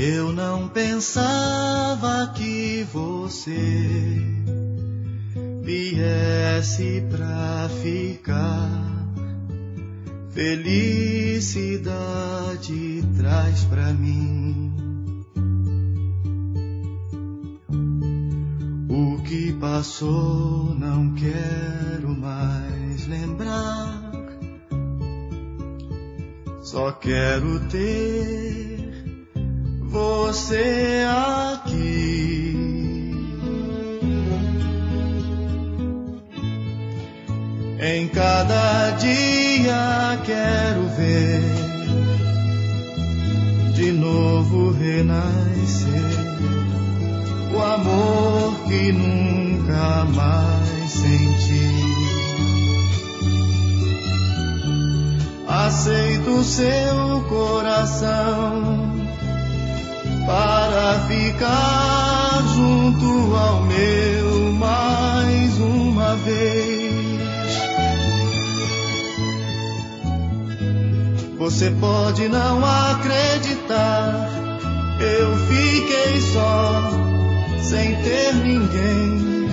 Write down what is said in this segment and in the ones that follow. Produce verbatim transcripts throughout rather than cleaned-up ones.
Eu não pensava que você viesse pra ficar. Felicidade traz pra mim o que passou, não quero mais lembrar. Só quero ter você aqui. Em cada dia quero ver de novo renascer o amor que nunca mais senti. Aceito seu coração para ficar junto ao meu mais uma vez. Você pode não acreditar, eu fiquei só, sem ter ninguém.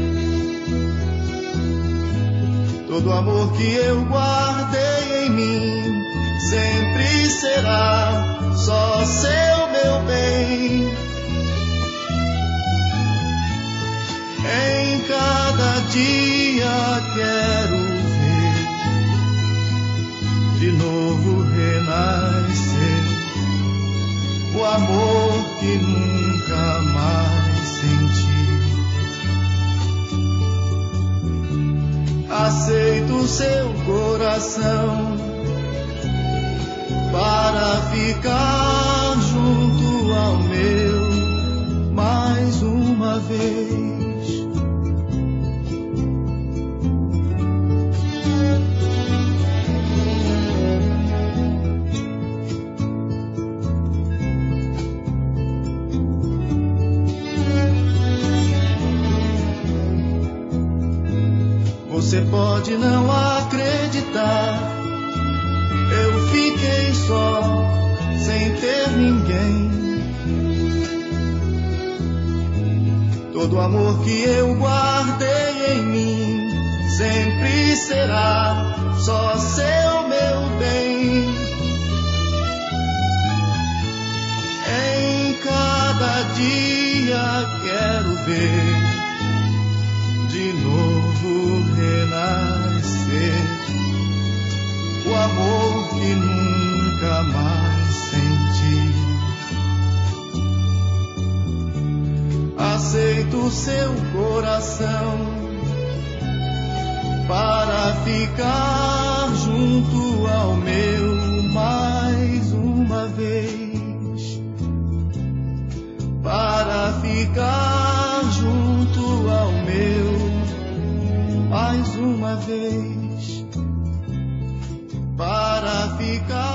Todo o amor que eu guardei em mim sempre será só seu, meu bem. Em cada dia quero ver de novo renascer o amor que nunca mais senti. Aceito seu coração para ficar junto ao meu mais uma vez. Você pode não acreditar, eu fiquei só, sem ter ninguém. Todo o amor que eu guardei em mim sempre será só seu, meu bem. Em cada dia quero ver de novo renascer o amor que nunca mais senti. Aceito seu coração para ficar junto ao meu mais uma vez. Para ficar junto ao meu mais uma vez. Para ficar